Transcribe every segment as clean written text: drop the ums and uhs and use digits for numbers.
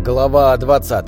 Глава 20.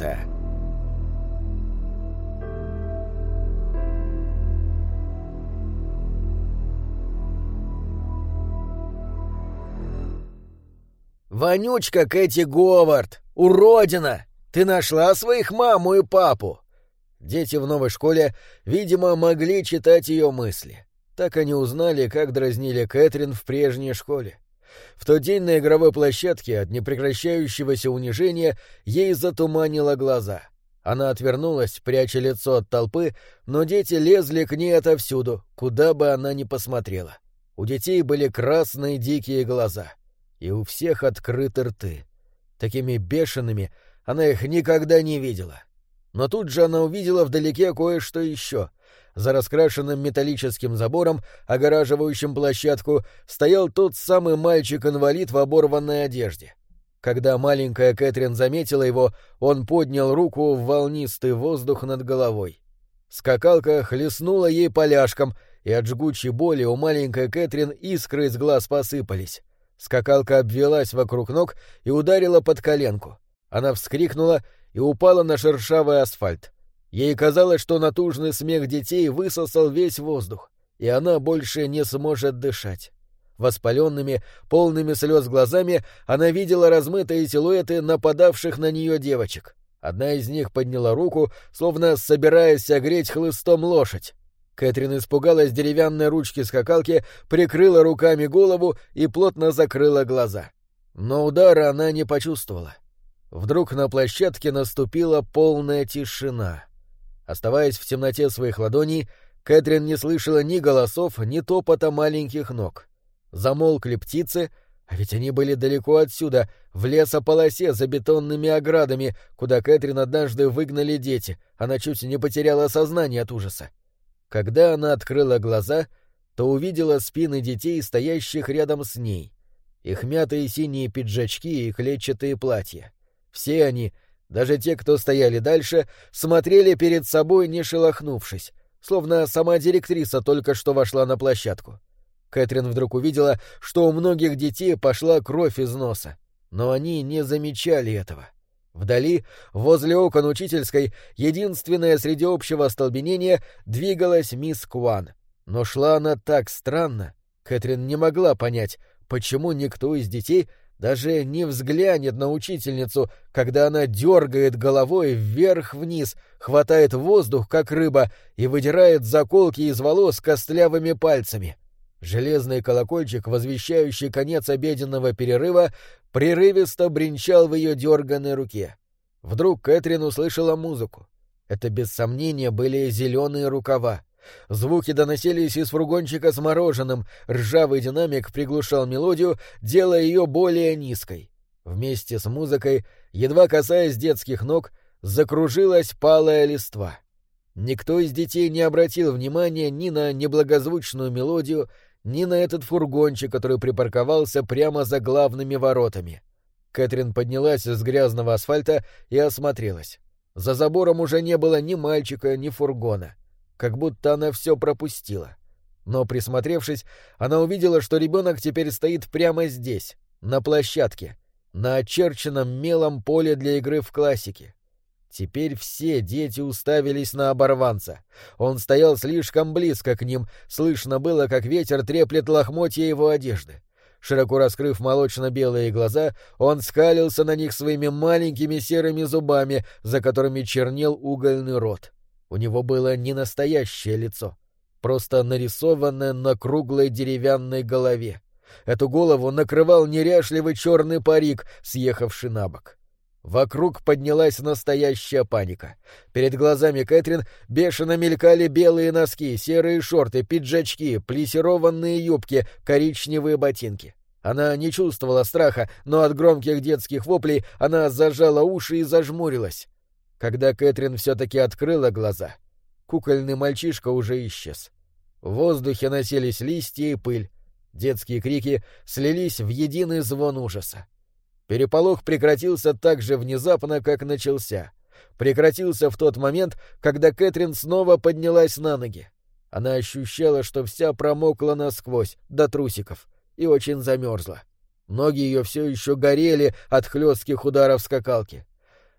«Вонючка Кэти Говард! Уродина! Ты нашла своих маму и папу!» Дети в новой школе, видимо, могли читать ее мысли. Так они узнали, как дразнили Кэтрин в прежней школе. В тот день на игровой площадке от непрекращающегося унижения ей затуманило глаза. Она отвернулась, пряча лицо от толпы, но дети лезли к ней отовсюду, куда бы она ни посмотрела. У детей были красные дикие глаза. И у всех открыты рты. Такими бешеными она их никогда не видела. Но тут же она увидела вдалеке кое-что еще. За раскрашенным металлическим забором, огораживающим площадку, стоял тот самый мальчик-инвалид в оборванной одежде. Когда маленькая Кэтрин заметила его, он поднял руку в волнистый воздух над головой. Скакалка хлестнула ей поляшком, и от жгучей боли у маленькой Кэтрин искры из глаз посыпались. Скакалка обвелась вокруг ног и ударила под коленку. Она вскрикнула и упала на шершавый асфальт. Ей казалось, что натужный смех детей высосал весь воздух, и она больше не сможет дышать. Воспаленными, полными слез глазами она видела размытые силуэты нападавших на нее девочек. Одна из них подняла руку, словно собираясь огреть хлыстом лошадь. Кэтрин испугалась деревянной ручки скакалки, прикрыла руками голову и плотно закрыла глаза. Но удара она не почувствовала. Вдруг на площадке наступила полная тишина. Оставаясь в темноте своих ладоней, Кэтрин не слышала ни голосов, ни топота маленьких ног. Замолкли птицы, а ведь они были далеко отсюда, в лесополосе за бетонными оградами, куда Кэтрин однажды выгнали дети. Она чуть не потеряла сознание от ужаса. Когда она открыла глаза, то увидела спины детей, стоящих рядом с ней. Их мятые синие пиджачки и клетчатые платья. Все они, даже те, кто стояли дальше, смотрели перед собой, не шелохнувшись, словно сама директриса только что вошла на площадку. Кэтрин вдруг увидела, что у многих детей пошла кровь из носа, но они не замечали этого. Вдали, возле окон учительской, единственная среди общего остолбенения, двигалась мисс Куан. Но шла она так странно. Кэтрин не могла понять, почему никто из детей даже не взглянет на учительницу, когда она дергает головой вверх-вниз, хватает воздух, как рыба, и выдирает заколки из волос костлявыми пальцами. Железный колокольчик, возвещающий конец обеденного перерыва, прерывисто бренчал в ее дерганной руке. Вдруг Кэтрин услышала музыку. Это, без сомнения, были зеленые рукава. Звуки доносились из фургончика с мороженым, ржавый динамик приглушал мелодию, делая ее более низкой. Вместе с музыкой, едва касаясь детских ног, закружилась палая листва. Никто из детей не обратил внимания ни на неблагозвучную мелодию, ни на этот фургончик, который припарковался прямо за главными воротами. Кэтрин поднялась с грязного асфальта и осмотрелась. За забором уже не было ни мальчика, ни фургона. Как будто она все пропустила. Но, присмотревшись, она увидела, что ребенок теперь стоит прямо здесь, на площадке, на очерченном мелом поле для игры в классике. Теперь все дети уставились на оборванца. Он стоял слишком близко к ним, слышно было, как ветер треплет лохмотья его одежды. Широко раскрыв молочно-белые глаза, он скалился на них своими маленькими серыми зубами, за которыми чернел угольный рот. У него было не настоящее лицо, просто нарисованное на круглой деревянной голове. Эту голову накрывал неряшливый черный парик, съехавший на бок. Вокруг поднялась настоящая паника. Перед глазами Кэтрин бешено мелькали белые носки, серые шорты, пиджачки, плессированные юбки, коричневые ботинки. Она не чувствовала страха, но от громких детских воплей она зажала уши и зажмурилась. Когда Кэтрин все-таки открыла глаза, кукольный мальчишка уже исчез. В воздухе носились листья и пыль. Детские крики слились в единый звон ужаса. Переполох прекратился так же внезапно, как начался. Прекратился в тот момент, когда Кэтрин снова поднялась на ноги. Она ощущала, что вся промокла насквозь, до трусиков, и очень замерзла. Ноги ее все еще горели от хлестких ударов скакалки.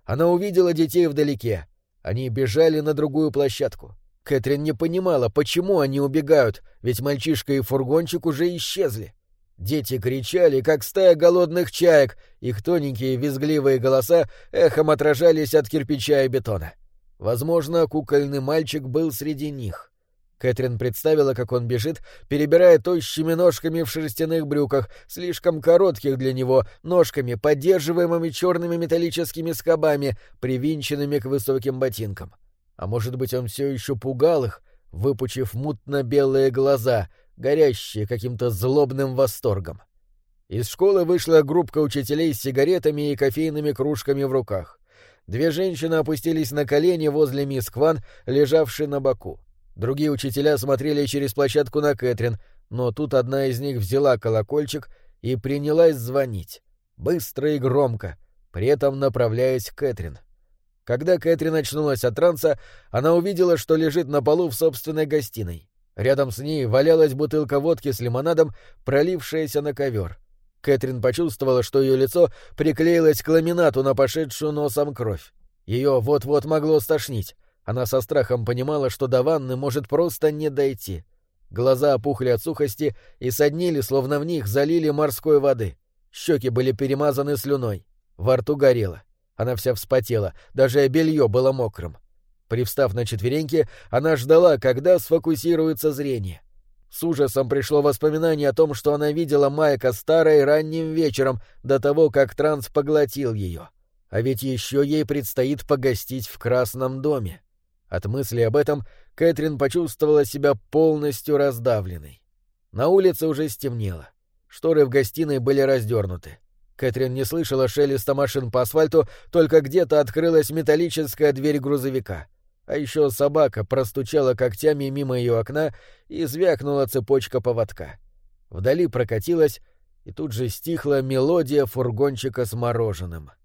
она увидела детей вдалеке. Они бежали на другую площадку. Кэтрин не понимала, почему они убегают, ведь мальчишка и фургончик уже исчезли. Дети кричали, как стая голодных чаек, их тоненькие визгливые голоса эхом отражались от кирпича и бетона. Возможно, кукольный мальчик был среди них. Кэтрин представила, как он бежит, перебирая тощими ножками в шерстяных брюках, слишком коротких для него, ножками, поддерживаемыми черными металлическими скобами, привинченными к высоким ботинкам. А может быть, он все еще пугал их, выпучив мутно-белые глаза, горящие каким-то злобным восторгом. Из школы вышла группка учителей с сигаретами и кофейными кружками в руках. Две женщины опустились на колени возле мисс Кван, лежавшей на боку. Другие учителя смотрели через площадку на Кэтрин, но тут одна из них взяла колокольчик и принялась звонить. Быстро и громко, при этом направляясь к Кэтрин. Когда Кэтрин очнулась от транса, она увидела, что лежит на полу в собственной гостиной. Рядом с ней валялась бутылка водки с лимонадом, пролившаяся на ковер. Кэтрин почувствовала, что ее лицо приклеилось к ламинату на пошедшую носом кровь. Ее вот-вот могло стошнить. Она со страхом понимала, что до ванны может просто не дойти. Глаза опухли от сухости и соднили, словно в них залили морской воды. Щеки были перемазаны слюной. Во рту горело. Она вся вспотела, даже белье было мокрым. Привстав на четвереньки, она ждала, когда сфокусируется зрение. С ужасом пришло воспоминание о том, что она видела Майка Старой ранним вечером, до того, как транс поглотил ее. А ведь еще ей предстоит погостить в Красном доме. От мысли об этом Кэтрин почувствовала себя полностью раздавленной. На улице уже стемнело. Шторы в гостиной были раздернуты. Кэтрин не слышала шелеста машин по асфальту, только где-то открылась металлическая дверь грузовика. А еще собака простучала когтями мимо ее окна и звякнула цепочка поводка. Вдали прокатилась, и тут же стихла мелодия фургончика с мороженым.